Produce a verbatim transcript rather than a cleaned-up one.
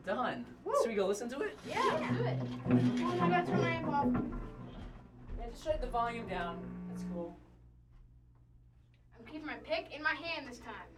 Done. Woo. Should we go listen to it? Yeah, let's do it. Oh, I gotta turn my amp off. Yeah, just shut the volume down. That's cool. I'm keeping my pick in my hand this time.